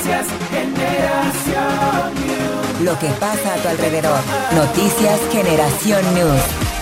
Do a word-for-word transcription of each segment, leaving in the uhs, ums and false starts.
Noticias Generación News. Lo que pasa a tu alrededor. Noticias Generación News.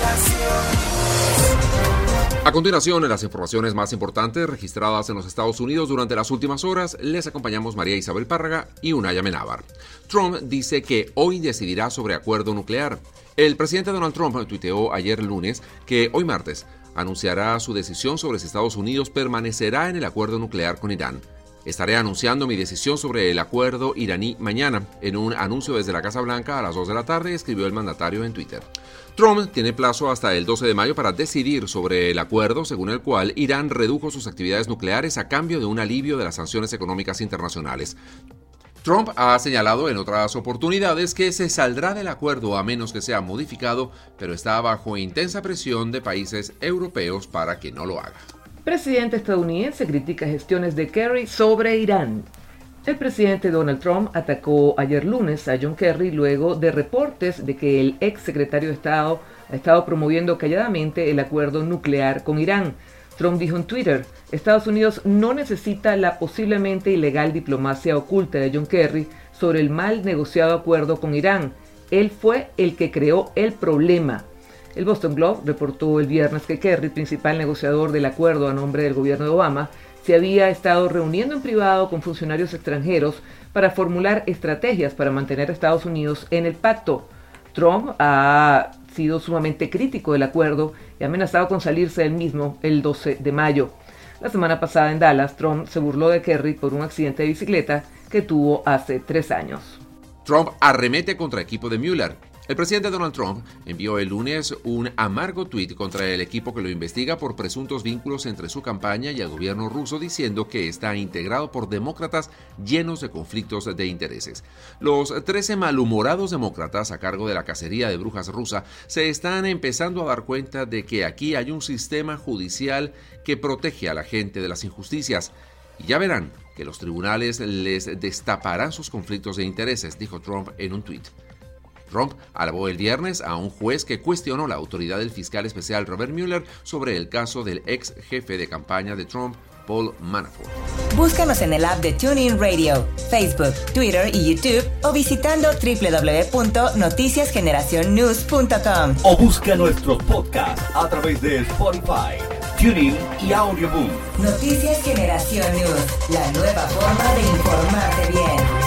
A continuación, en las informaciones más importantes registradas en los Estados Unidos durante las últimas horas, les acompañamos María Isabel Párraga y Unaya Menábar. Trump dice que hoy decidirá sobre acuerdo nuclear. El presidente Donald Trump tuiteó ayer lunes que hoy martes anunciará su decisión sobre si Estados Unidos permanecerá en el acuerdo nuclear con Irán. Estaré anunciando mi decisión sobre el acuerdo iraní mañana. En un anuncio desde la Casa Blanca a las dos de la tarde, escribió el mandatario en Twitter. Trump tiene plazo hasta el doce de mayo para decidir sobre el acuerdo según el cual Irán redujo sus actividades nucleares a cambio de un alivio de las sanciones económicas internacionales. Trump ha señalado en otras oportunidades que se saldrá del acuerdo a menos que sea modificado, pero está bajo intensa presión de países europeos para que no lo haga. Presidente estadounidense critica gestiones de Kerry sobre Irán. El presidente Donald Trump atacó ayer lunes a John Kerry luego de reportes de que el ex secretario de Estado ha estado promoviendo calladamente el acuerdo nuclear con Irán. Trump dijo en Twitter: Estados Unidos no necesita la posiblemente ilegal diplomacia oculta de John Kerry sobre el mal negociado acuerdo con Irán. Él fue el que creó el problema. El Boston Globe reportó el viernes que Kerry, principal negociador del acuerdo a nombre del gobierno de Obama, se había estado reuniendo en privado con funcionarios extranjeros para formular estrategias para mantener a Estados Unidos en el pacto. Trump ha sido sumamente crítico del acuerdo y ha amenazado con salirse del mismo el doce de mayo. La semana pasada en Dallas, Trump se burló de Kerry por un accidente de bicicleta que tuvo hace tres años. Trump arremete contra el equipo de Mueller. El presidente Donald Trump envió el lunes un amargo tuit contra el equipo que lo investiga por presuntos vínculos entre su campaña y el gobierno ruso, diciendo que está integrado por demócratas llenos de conflictos de intereses. Los trece malhumorados demócratas a cargo de la cacería de brujas rusa se están empezando a dar cuenta de que aquí hay un sistema judicial que protege a la gente de las injusticias. Y ya verán que los tribunales les destaparán sus conflictos de intereses, dijo Trump en un tuit. Trump alabó el viernes a un juez que cuestionó la autoridad del fiscal especial Robert Mueller sobre el caso del ex jefe de campaña de Trump, Paul Manafort. Búscanos en el app de TuneIn Radio, Facebook, Twitter y YouTube o visitando doble u doble u doble u punto noticias generación news punto com. O busca nuestros podcasts a través de Spotify, TuneIn y Audioboom. Noticias Generación News, la nueva forma de informarte bien.